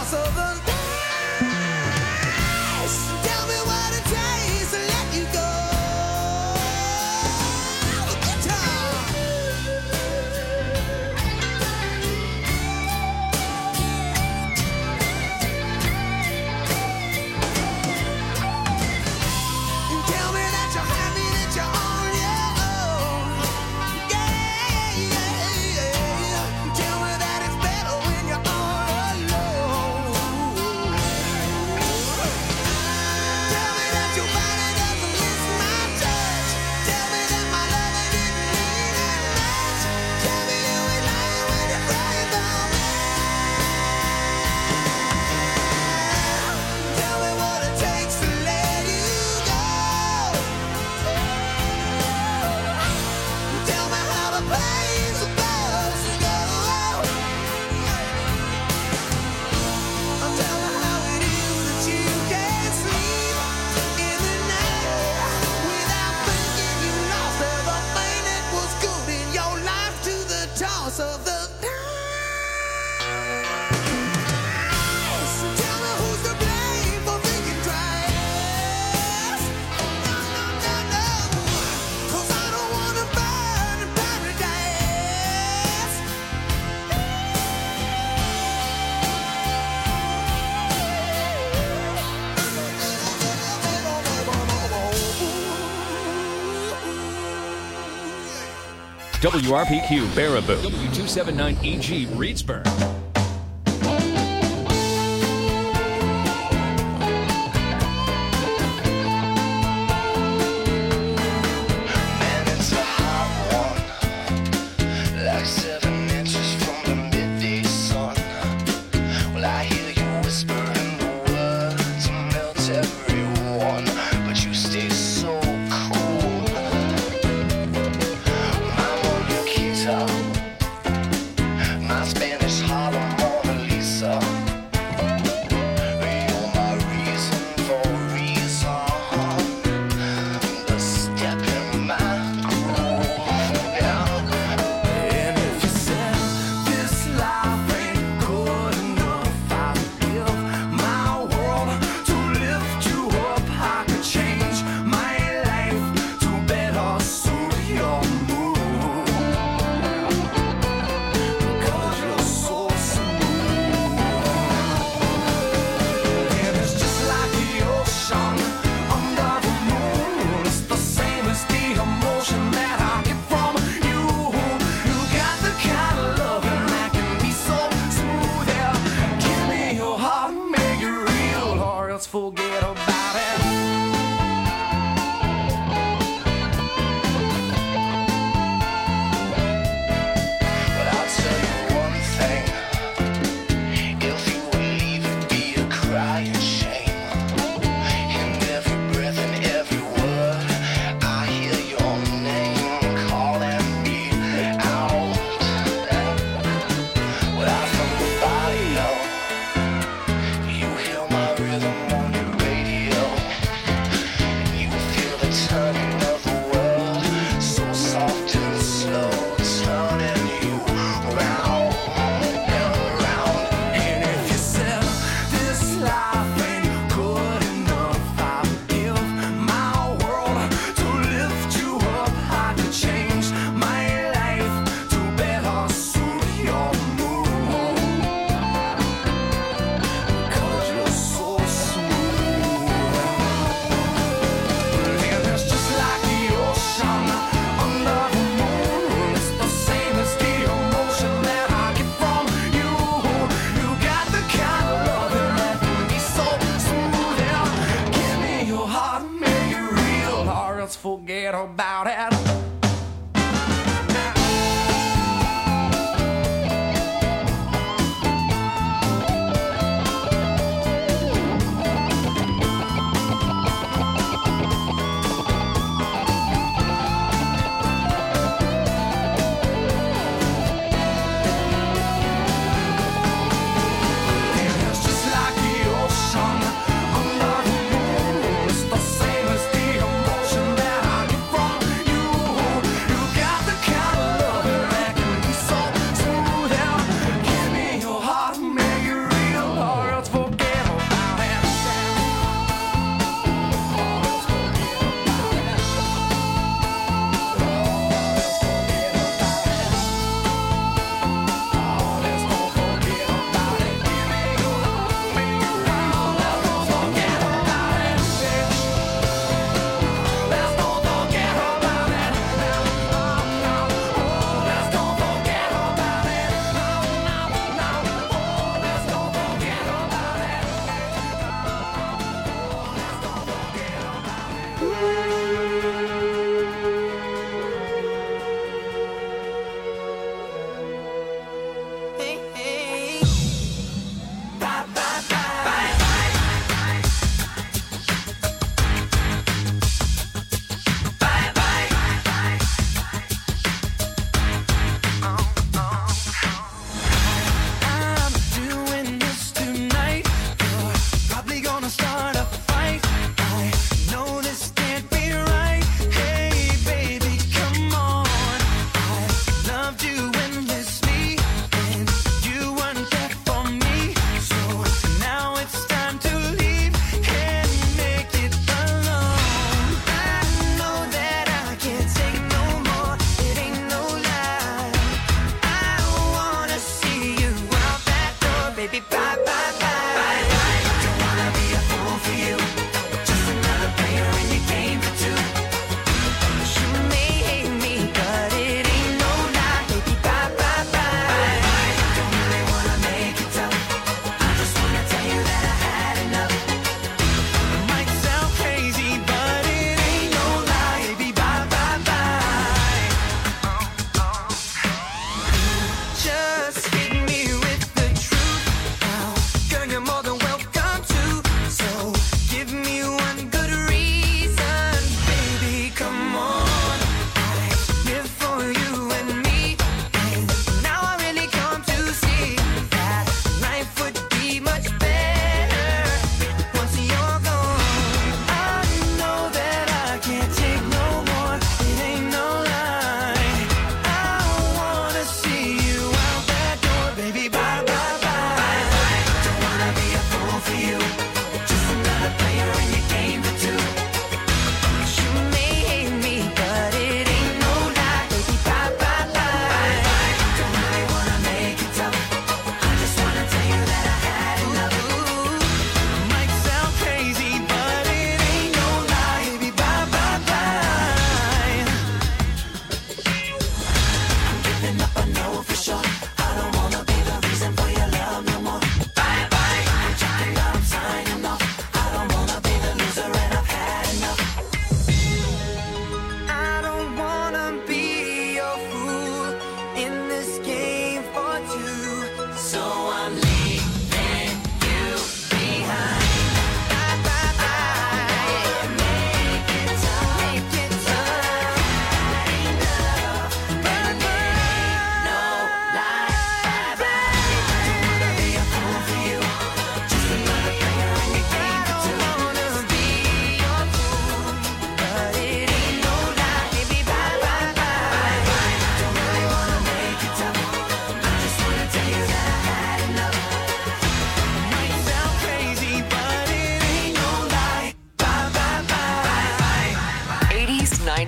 WRPQ Baraboo, W279EG Reedsburg. Forget about it. You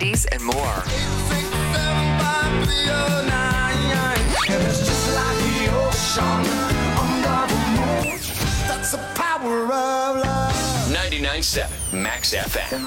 70s, and more. 8675309. And it's just like the ocean under the moon. That's the power of love. 99.7 Max FM.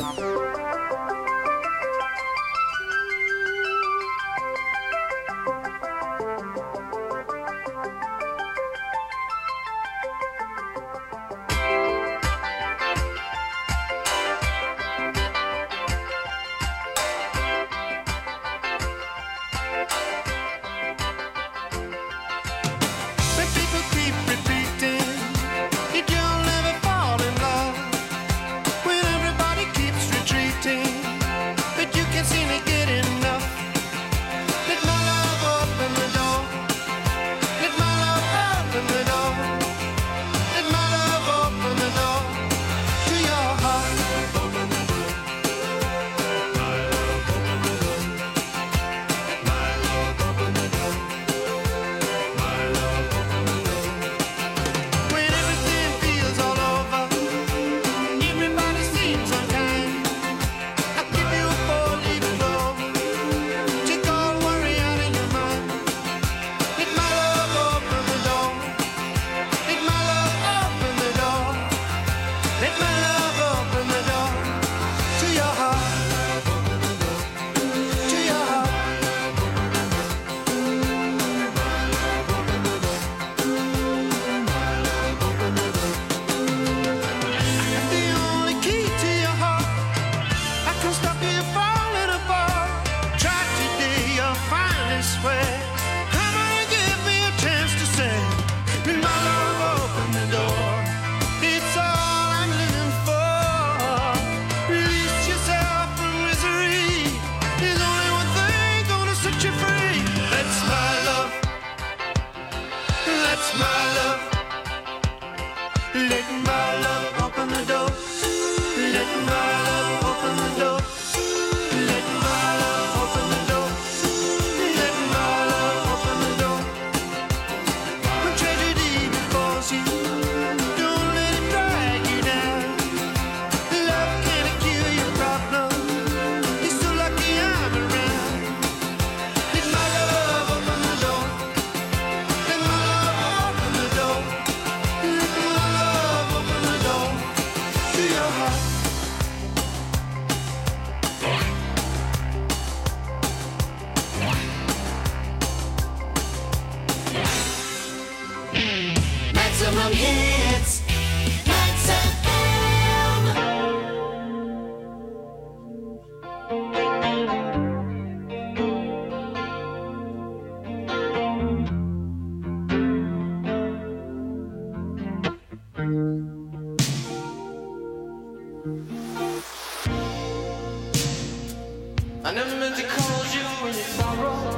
I never meant to call you when you sorrow.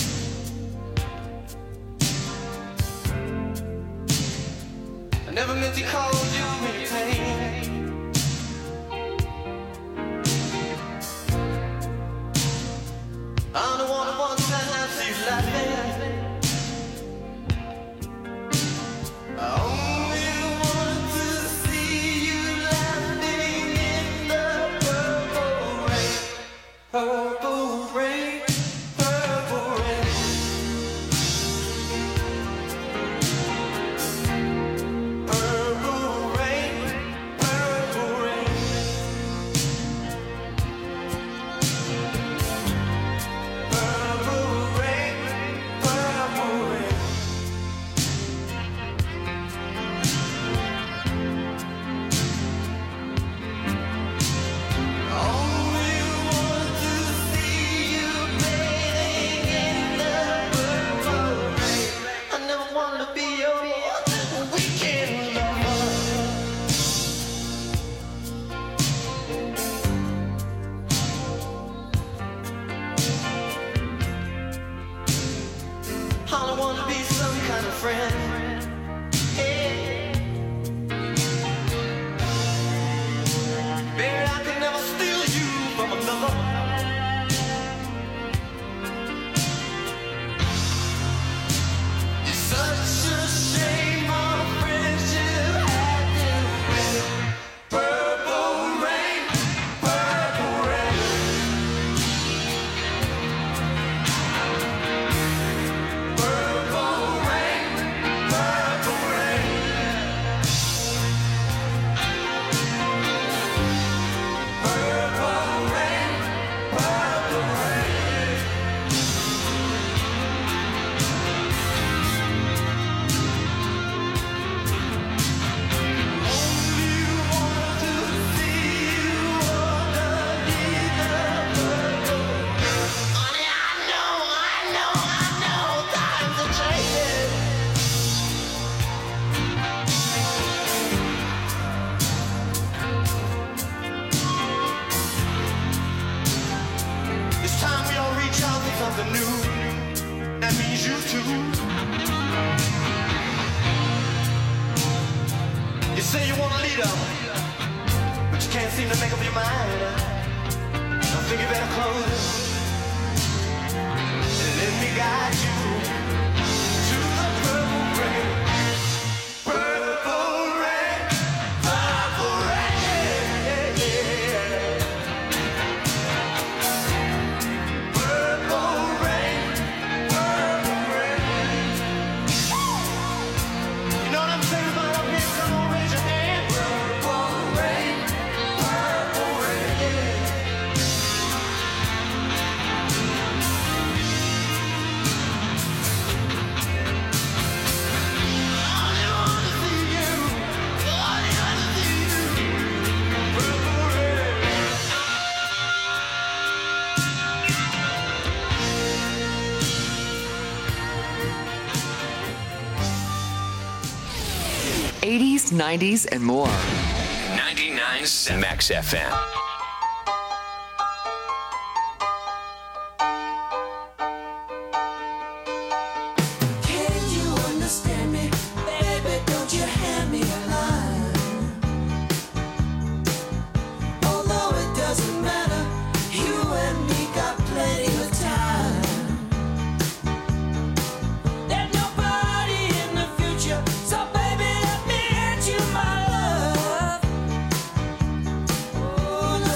I never meant to call you when you pain. I don't want to see you laughing. I only want to see you laughing in the purple rain. Purple rain, purple rain. Purple You say you want a leader, but you can't seem to make up your mind. I think you better close and let me guide you to the purple rain. Purple rain, purple rain, yeah. Purple rain, purple rain. You know what I'm saying about up here? Come on, raise your hand. Purple rain, purple rain. '80s, '90s, and more. 99.7 Max FM. Can you understand me, baby? Don't you hand me a line. Although it doesn't matter, you and me got plenty of time. There's nobody in the future, so baby, let me hand you my love. Oh,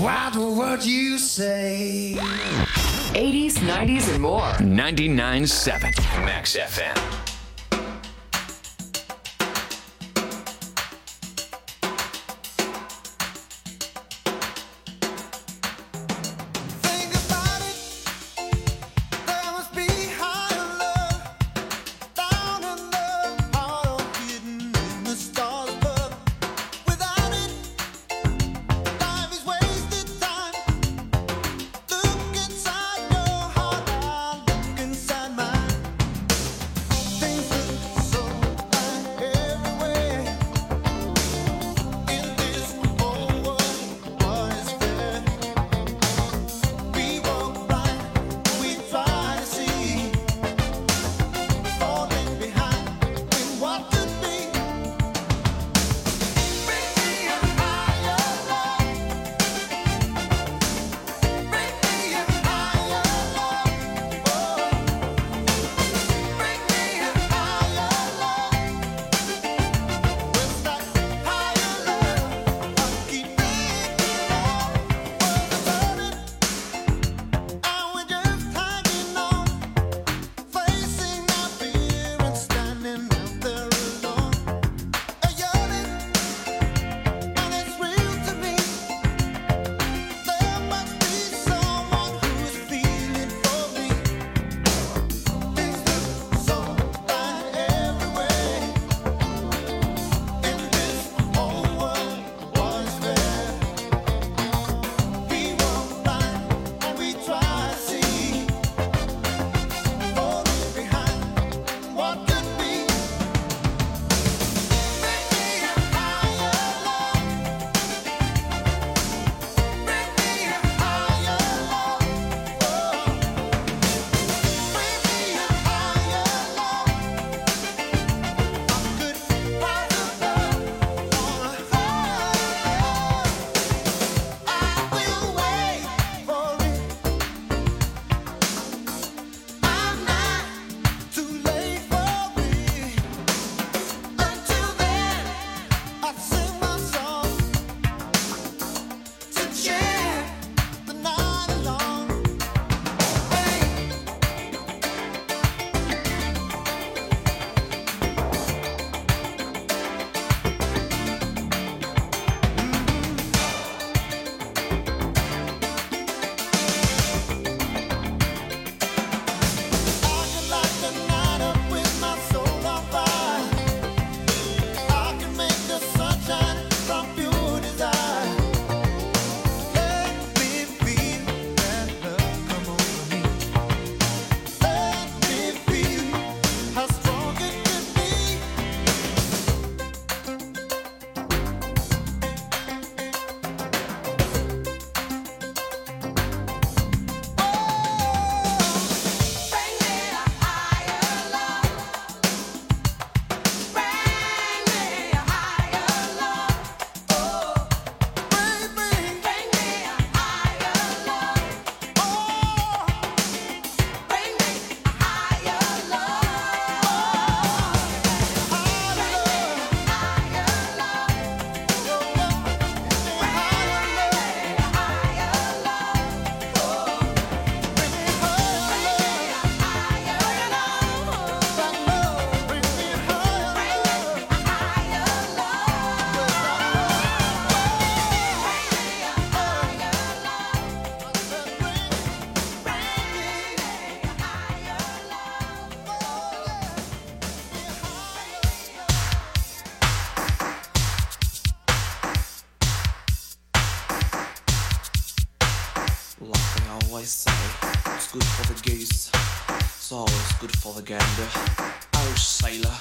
what would you say? 80s, 90s, and more. 99.7 Max FM. always say it's good for the goose, it's always good for the gander. Oh, sailor.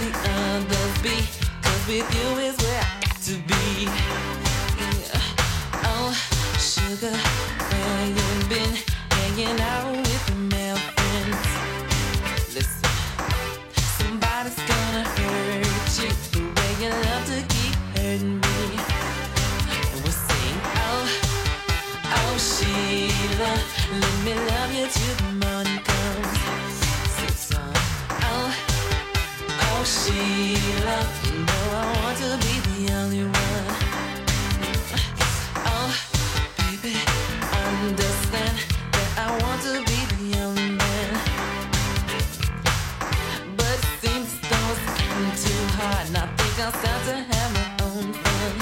the others be, 'cause with you is where I got to be. Yeah. Oh, sugar, where you been? Hanging out with the male friends. Listen, somebody's gonna hurt you the way you love to keep hurting me. And we'll sing, oh, oh Sheila, let me love you till the morning comes. Sing song, oh, oh Sheila, you know I want to be the only one. Oh, baby, understand that I want to be the only man. But it seems as though it's getting too hard, and I think I'll start to have my own fun.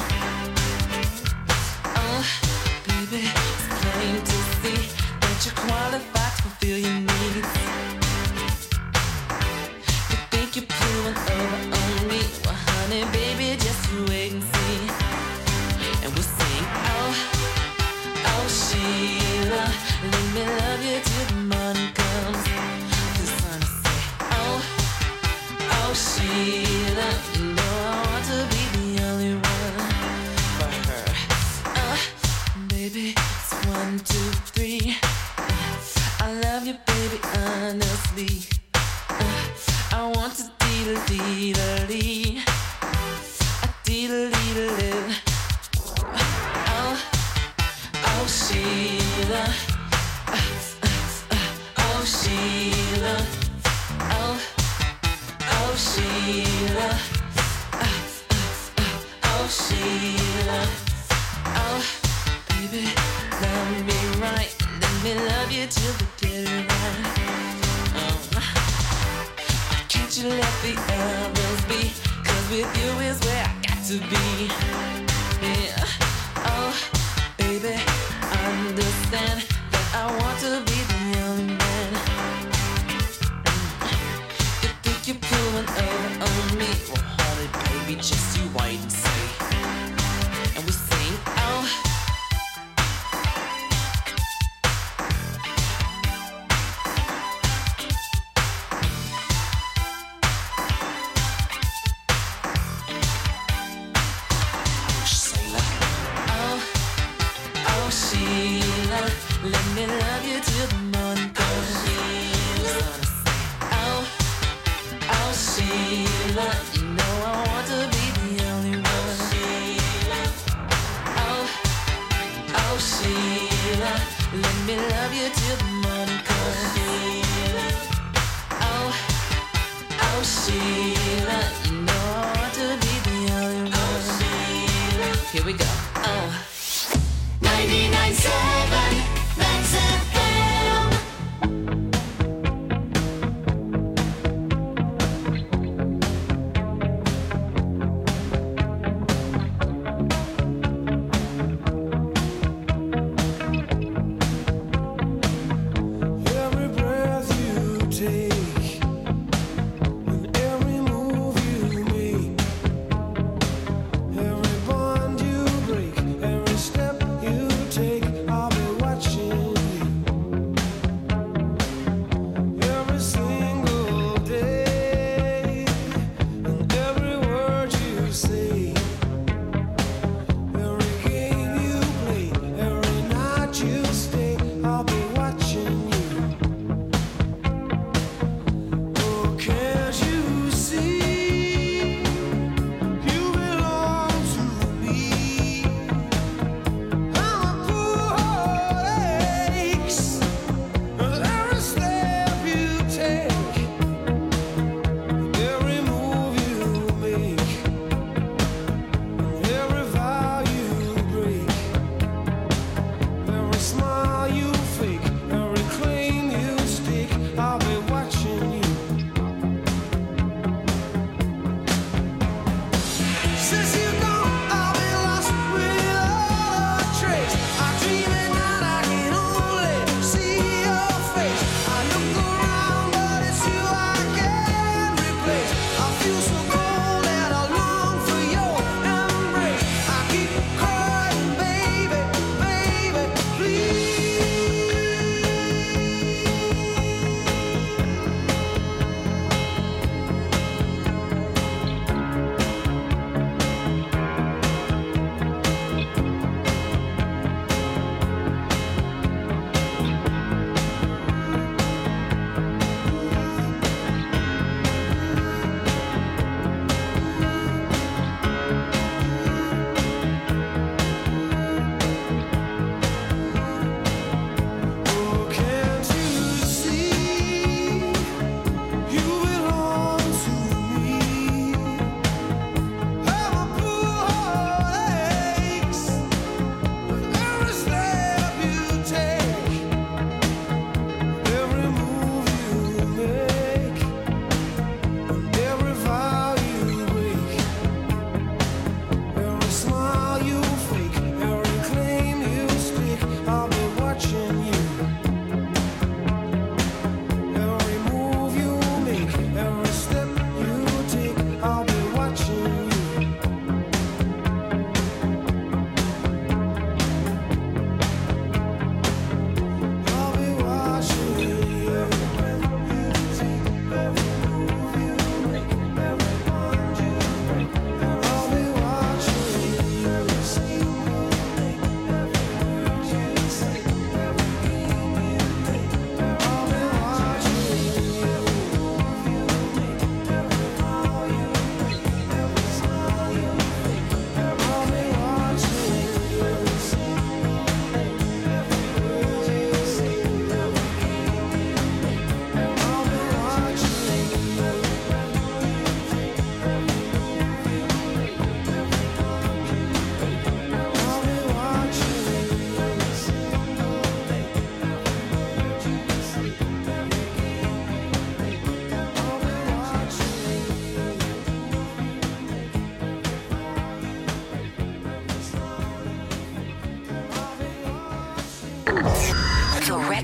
Oh, baby, it's plain to see that you're qualified to fulfill your needs. You think you're pulling over on me? Well, honey, baby, just you wait and see. And we'll sing, oh, oh Sheila, let me love you till the morning comes. This one I say, oh, oh Sheila, you know I want to be the only one for her. Baby, it's 1, 2, 3. I love you, baby, honestly. I want to dee-da-dee-da-dee. A dee-da-dee-da-dee. Oh, oh Sheila. Oh Sheila. Oh, oh Sheila. Oh Sheila. Oh, baby, love me right. Let me love you till the dead of night. Can't you let the others be? 'Cause with you is where I got to be. Yeah. Oh, baby, understand that I want to be the only man. You think you're pulling over on me? Well, honey, baby, just you wait and see. And we sing, oh,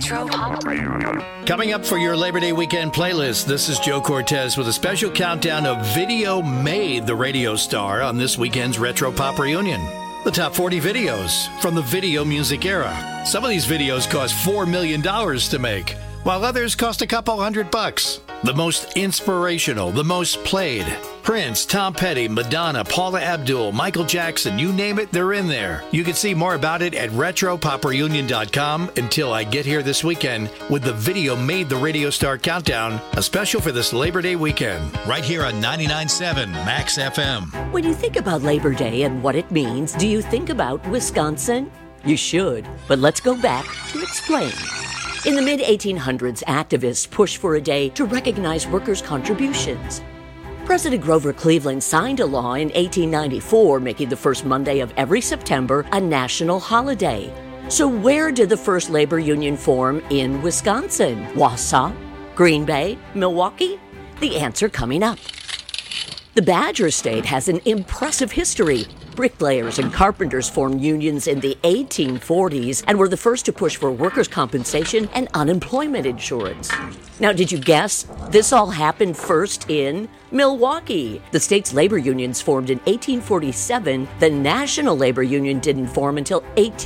Retro Pop. Coming up for your Labor Day weekend playlist, this is Joe Cortez with a special countdown of Video Made the Radio Star on this weekend's Retro Pop Reunion. The top 40 videos from the video music era. Some of these videos cost $4 million to make, while others cost a couple $100. The most inspirational, the most played. Prince, Tom Petty, Madonna, Paula Abdul, Michael Jackson, you name it, they're in there. You can see more about it at RetroPopReunion.com until I get here this weekend with the Video Made the Radio Star Countdown, a special for this Labor Day weekend, right here on 99.7 Max FM. When you think about Labor Day and what it means, do you think about Wisconsin? You should, but let's go back to explain. In the mid-1800s, activists pushed for a day to recognize workers' contributions. President Grover Cleveland signed a law in 1894 making the first Monday of every September a national holiday. So where did the first labor union form in Wisconsin? Wausau? Green Bay? Milwaukee? The answer coming up. The Badger State has an impressive history. Bricklayers and carpenters formed unions in the 1840s and were the first to push for workers' compensation and unemployment insurance. Now, did you guess? This all happened first in Milwaukee. The state's labor unions formed in 1847. The National Labor Union didn't form until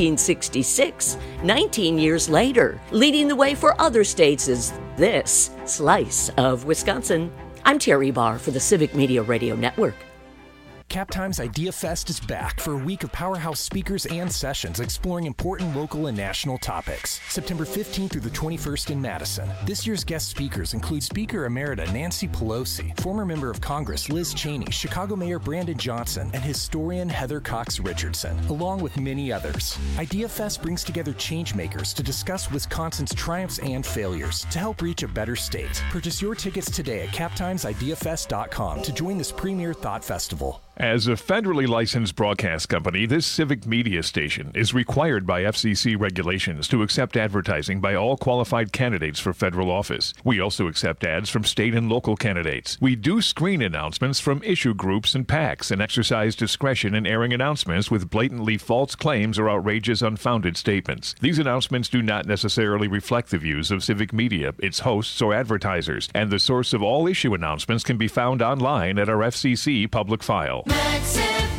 1866, 19 years later. Leading the way for other states is this slice of Wisconsin. I'm Terry Barr for the Civic Media Radio Network. CapTime's Idea Fest is back for a week of powerhouse speakers and sessions exploring important local and national topics. September 15th through the 21st in Madison. This year's guest speakers include Speaker Emerita Nancy Pelosi, former member of Congress Liz Cheney, Chicago Mayor Brandon Johnson, and historian Heather Cox Richardson, along with many others. Idea Fest brings together changemakers to discuss Wisconsin's triumphs and failures to help reach a better state. Purchase your tickets today at CapTimesIdeaFest.com to join this premier thought festival. As a federally licensed broadcast company, this civic media station is required by FCC regulations to accept advertising by all qualified candidates for federal office. We also accept ads from state and local candidates. We do screen announcements from issue groups and PACs and exercise discretion in airing announcements with blatantly false claims or outrageous unfounded statements. These announcements do not necessarily reflect the views of civic media, its hosts, or advertisers, and the source of all issue announcements can be found online at our FCC public file. Max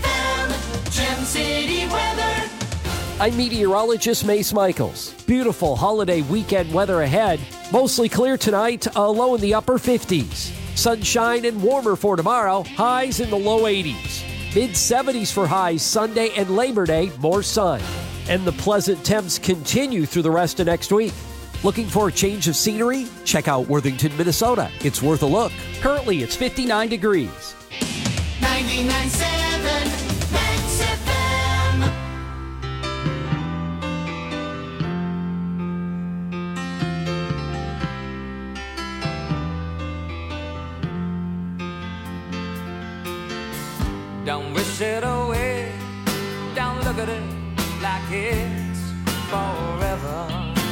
FM, Gem City weather. I'm meteorologist Mace Michaels. Beautiful holiday weekend weather ahead. Mostly clear tonight, a low in the upper 50s. Sunshine and warmer for tomorrow, highs in the low 80s. Mid-70s for highs Sunday and Labor Day, more sun. And the pleasant temps continue through the rest of next week. Looking for a change of scenery? Check out Worthington, Minnesota. It's worth a look. Currently, it's 59 degrees. 99.7 Max FM. Don't wish it away. Don't look at it like it's forever.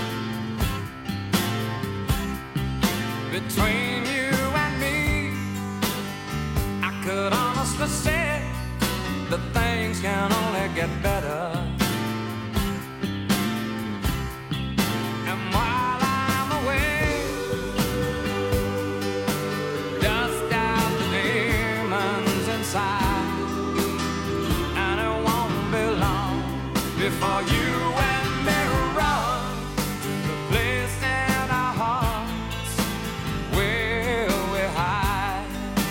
Between you and me, I could honestly say that things can only get better. And while I'm away, dust out the demons inside, and it won't be long before you and me run the place in our hearts where we hide.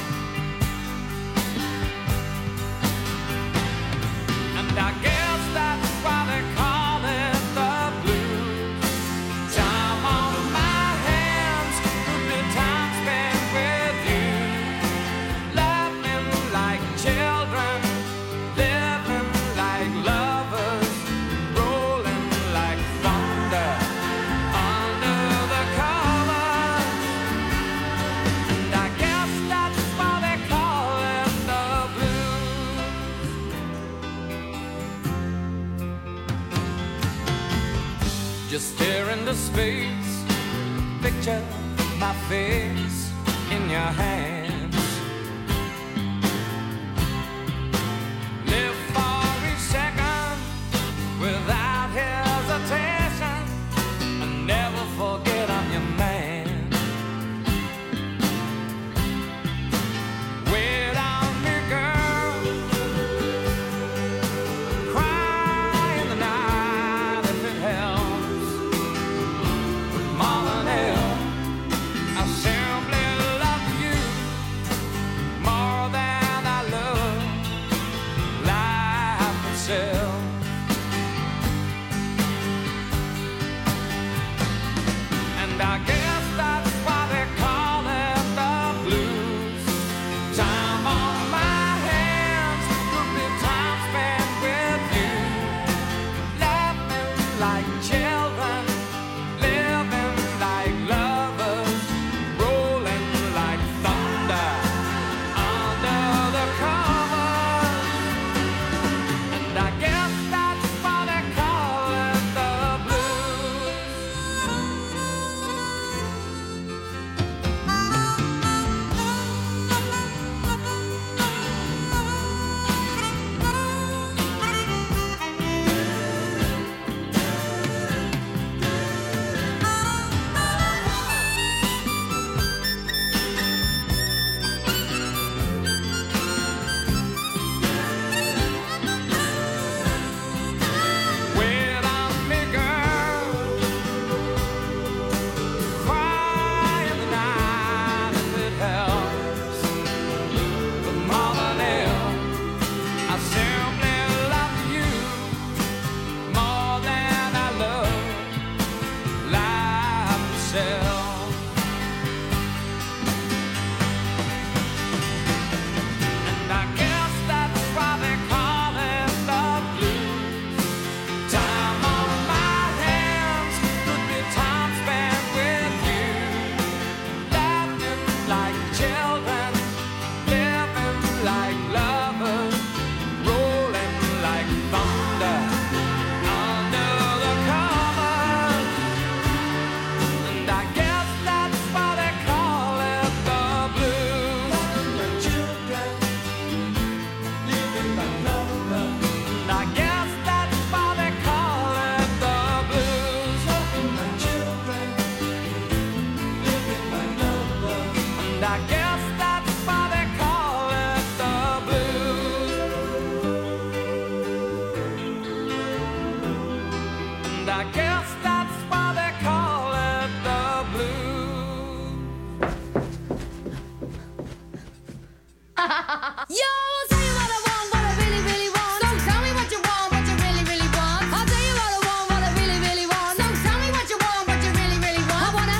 And I guess that's why they call it the blues. Time on my hands, good time spent with you, laughing like children, living like lovers, rolling like thunder under the covers. And I guess that's why they call it the blues. Just stare into space, picture my face in your hands. Live for each second without hesitation, and never I guess that's why they call it the blues. And I guess that's why they call it the blues. Yo, I'll tell you what I want, what I really, really want. So tell me what you want, what you really, really want. I'll tell you what I want, what I really, really want. So tell me what you want, what you really, really want. I wanna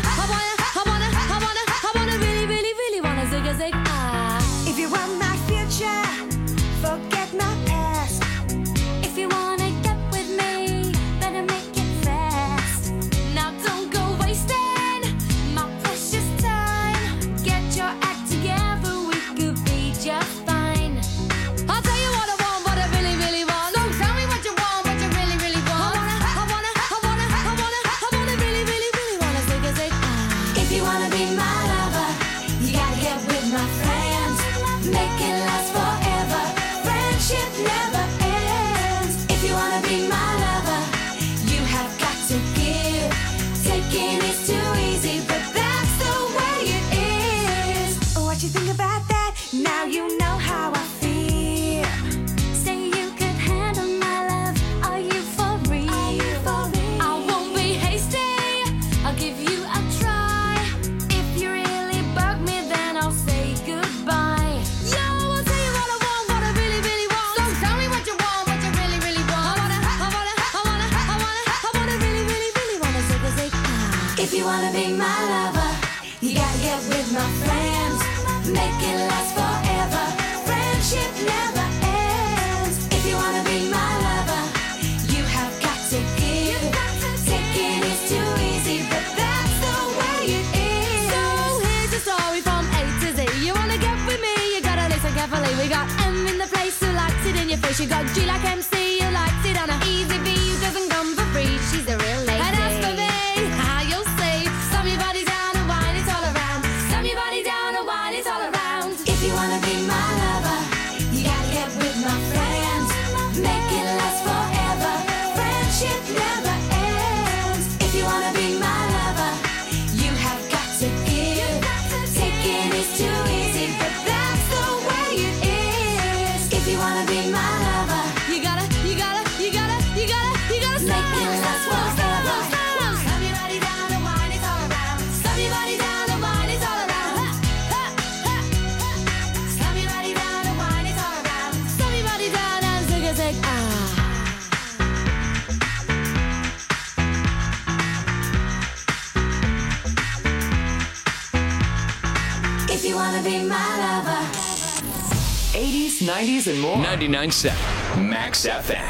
really, really, really wanna zig a zig ah. If you want my future, forget my past. If you wanna get with me, better make it fast. Now don't go wasting my precious time. Get your act together, we could be just fine. I'll tell you what I want, what I really, really want. So tell me what you want, what you really, really want. I wanna really, really, really wanna zig a zig ah. If you wanna be my lover, you gotta get with my friends. Make it last forever. Friendship never ends. If you wanna be my lover, you have got to give. Taking is too easy, but that's the way it is. What you think about that? Now you know how I feel. Say you could handle my love. Are you for real? I won't be hasty. I'll give you a try. If you really bug me, then I'll say goodbye. Yo, I'll tell you what I want, what I really, really want. So tell me what you want, what you really, really want. I wanna really, really, really wanna zig a zig ah. If you wanna be my lover, you gotta get with my friends. Make it last forever. Friendship never ends. If you wanna be my lover, you have got to give. Taking is too easy, but that's the way it is. So here's the story from A to Z. You wanna get with me, you gotta listen carefully. We got M in the place who likes it in your face. You got G like MC who likes it on a easy V who doesn't come for free. She's a real lady. And as for me, how you'll see, slam your body down and wine it all around. Slam your body down and wine it all around. If you wanna be my lover, you gotta get with my friends. Make it last forever. Friendship never ends. If you wanna be my lover, you have got to give. Taking is too easy, but that's the way it is. If you wanna be my lover, You gotta make it last forever. slam your body down and wine it all around. Slam your body down and wine it all around. Slam your body down and wine it all around. Slam your body down and zig a zig ah. If you wanna be my lover. 80s, 90s, and more. 99.7 Max FM.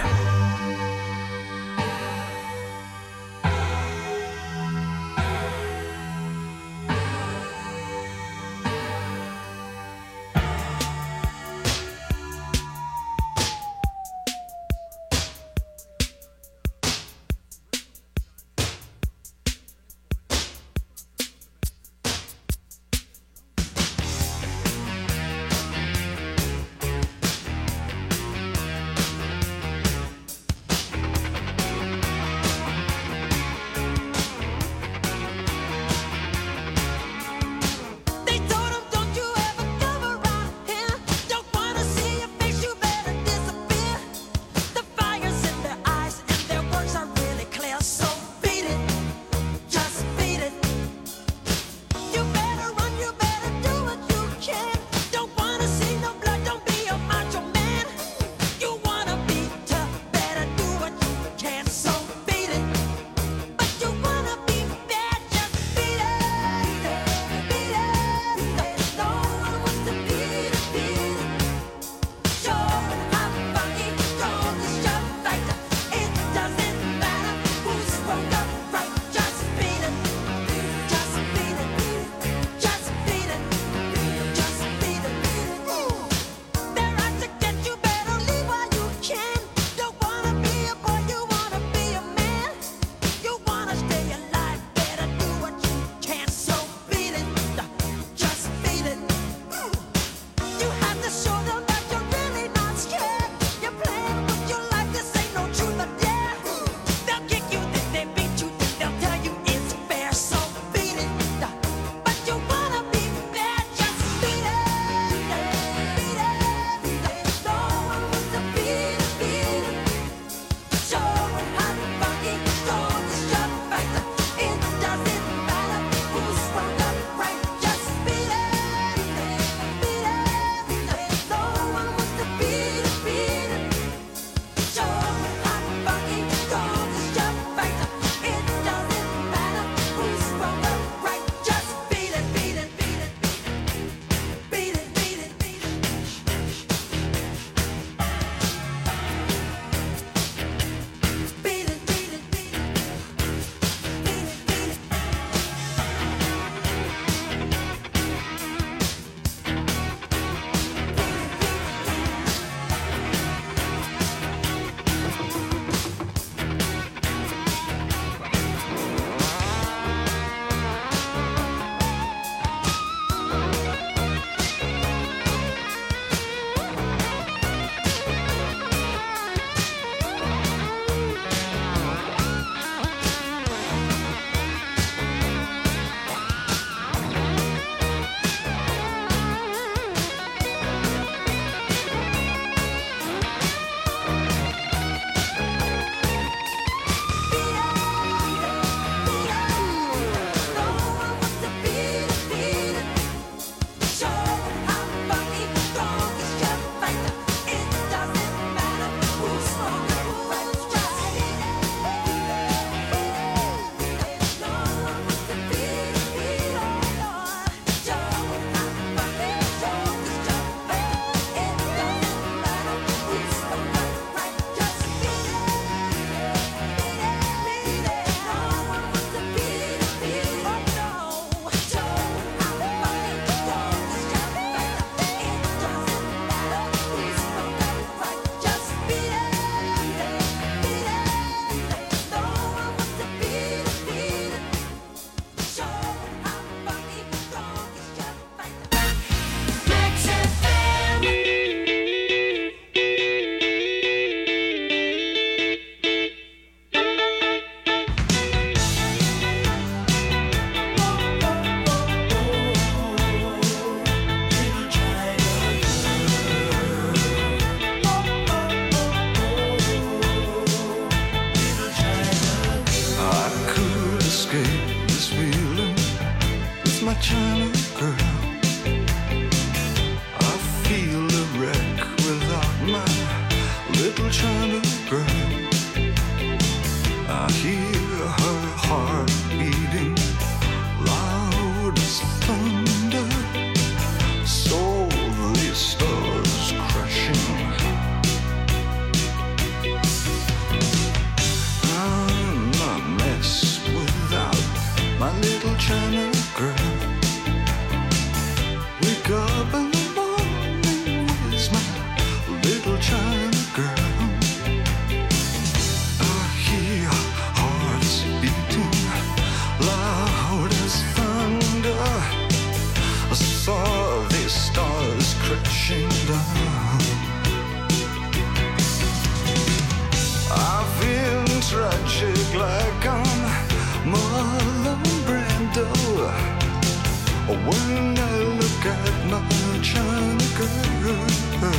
when I look at my China girl.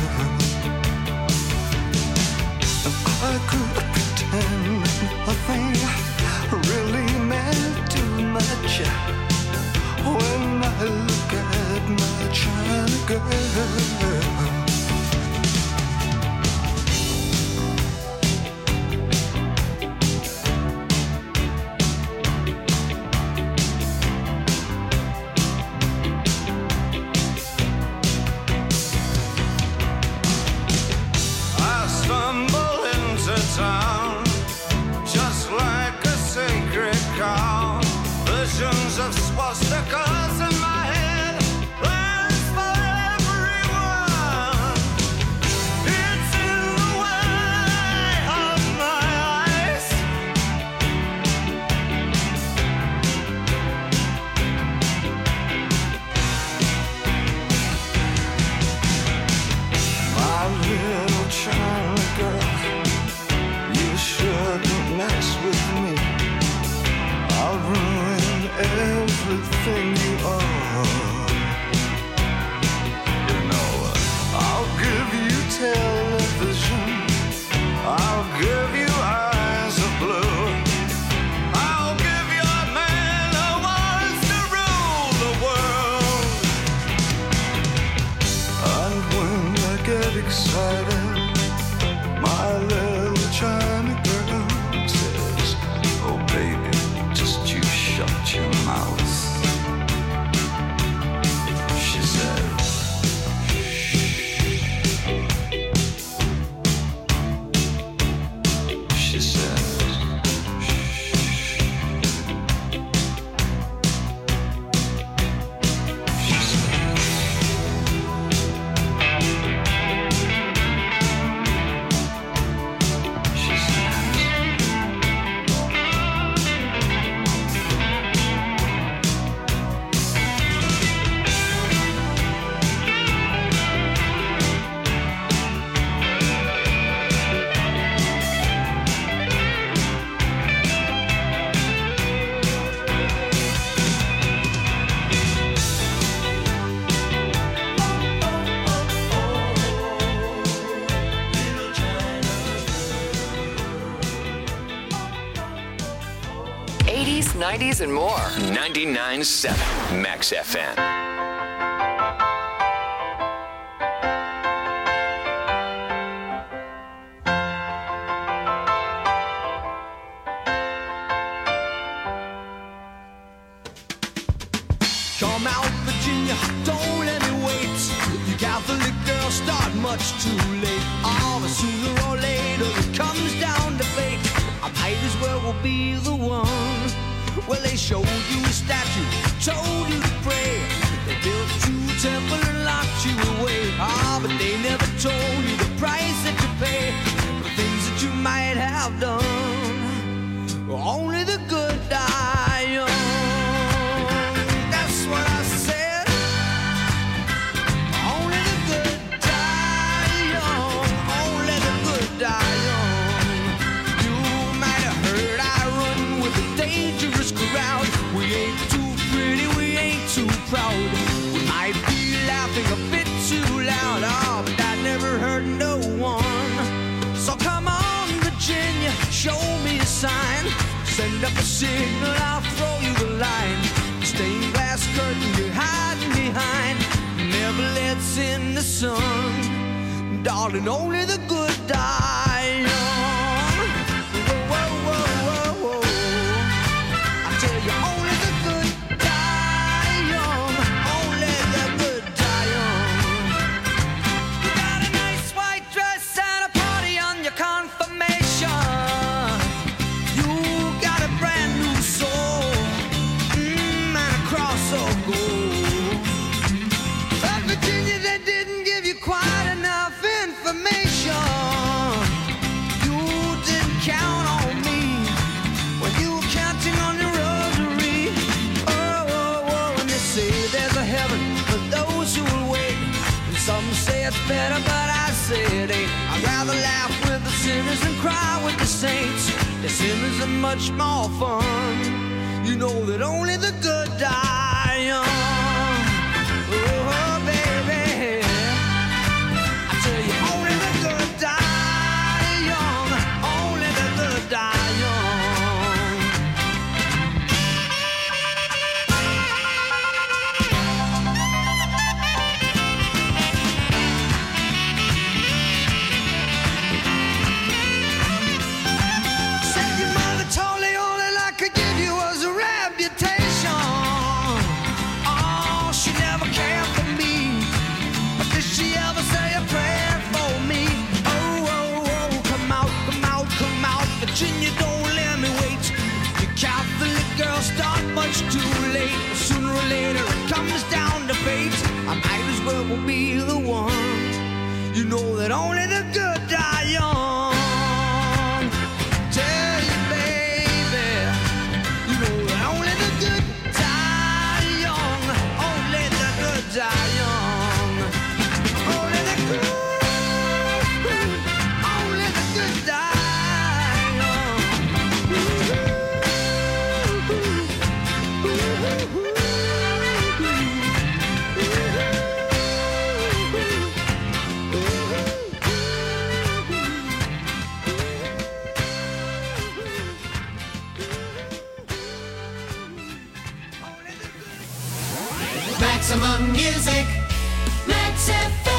I could pretend nothing really meant too much when I look at my China girl. Town, just like a sacred cow. Visions of swastikas in my head, plans for everyone. It's in the way of my eyes. My little China girl, shouldn't mess with me. I'll ruin everything you are. You know, I'll give you television, I'll give you eyes of blue, I'll give you a man who wants to rule the world. And when I get excited, my little China girl says, oh baby, just you shut your mouth. She said, she said, '80s, '90s, and more. 99.7 Max FM. Come out, Virginia, don't let me wait. You Catholic girls start much too late. Oh, but sooner or later it comes down to fate. I might as well be the one. Well, they showed you a statue, told you to pray. They built you a temple and locked you away. Ah, but they never told you the price that you pay for the things that you might have done. Only the good die young. That's what I said. Only the good die young. Only the good die young. You might have heard I run with a dangerous crowd. We ain't too pretty, we ain't too proud. We might be laughing a bit too loud. Oh, but that never hurt no one. So come on, Virginia, show me a sign. Send up a signal, I'll throw you the line. Stained glass curtain you're hiding behind never lets in the sun. Darling, only the good die young. Whoa, whoa, whoa, whoa, whoa. I tell you, only the good die young. Only the good die young. You got a nice white dress and a party on your confirmation. You got a brand new soul, and a cross of gold. But Virginia, they didn't give you quite enough information. You didn't count on me when you were counting on your rosary. Oh, oh, oh, and they say there's a heaven for those who will wait. And some say it's better, but I say it ain't. I'd rather laugh with the sinners and cry with the saints. The sinners are much more fun. You know that only the good die young. I might as well be the one. You know that only the good die young. Tell you, baby, you know that only the good die young. Only the good die young. Only the good, only the good die young. Maximum music, Max FM.